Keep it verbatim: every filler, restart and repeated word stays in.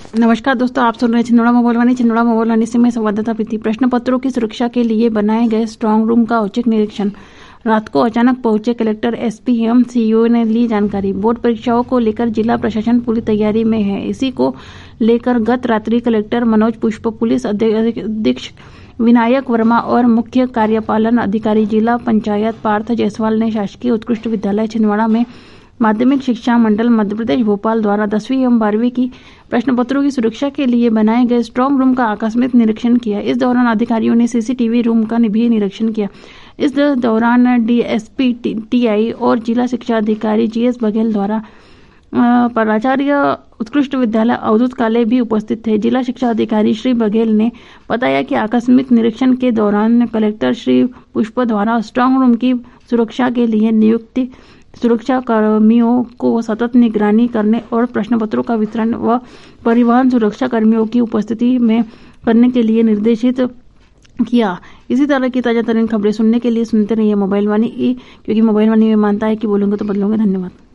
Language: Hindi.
नमस्कार दोस्तों, आप सुन रहे हैं छिंदवाड़ा मोबाइल वाणी। छिंदवाड़ा मोबाइल वाणी से मैं संवाददाता प्रीति। प्रश्न पत्रों की सुरक्षा के लिए बनाए गए स्ट्रांग रूम का औचक निरीक्षण। रात को अचानक पहुंचे कलेक्टर, एसपी एवं सीईओ ने ली जानकारी। बोर्ड परीक्षाओं को लेकर जिला प्रशासन पूरी तैयारी में है। इसी को लेकर गत रात्रि कलेक्टर मनोज पुष्प, पुलिस अधीक्षक विनायक वर्मा और मुख्य कार्यपालन अधिकारी जिला पंचायत पार्थ जायसवाल ने शासकीय उत्कृष्ट विद्यालय छिंदवाड़ा में माध्यमिक शिक्षा मंडल मध्य प्रदेश भोपाल द्वारा दसवीं एवं बारहवीं की प्रश्न पत्रों की सुरक्षा के लिए बनाए गए स्ट्रांग रूम का आकस्मिक निरीक्षण किया। इस दौरान अधिकारियों ने सीसीटीवी रूम का भी निरीक्षण किया। इस दौरान डीएसपी टीआई और जिला शिक्षा अधिकारी जीएस बघेल द्वारा प्राचार्य उत्कृष्ट विद्यालय अवधूत काले भी उपस्थित थे। जिला शिक्षा अधिकारी श्री बघेल ने बताया कि आकस्मिक निरीक्षण के दौरान कलेक्टर श्री पुष्प द्वारा स्ट्रांग रूम की सुरक्षा के लिए नियुक्त सुरक्षा कर्मियों को सतत निगरानी करने और प्रश्न पत्रों का वितरण व परिवहन सुरक्षा कर्मियों की उपस्थिति में करने के लिए निर्देशित किया। इसी तरह की ताजा तरीन खबरें सुनने के लिए सुनते रहिए मोबाइल वाणी, क्योंकि मोबाइल वाणी में मानता है कि बोलेंगे तो बदलोगे। धन्यवाद।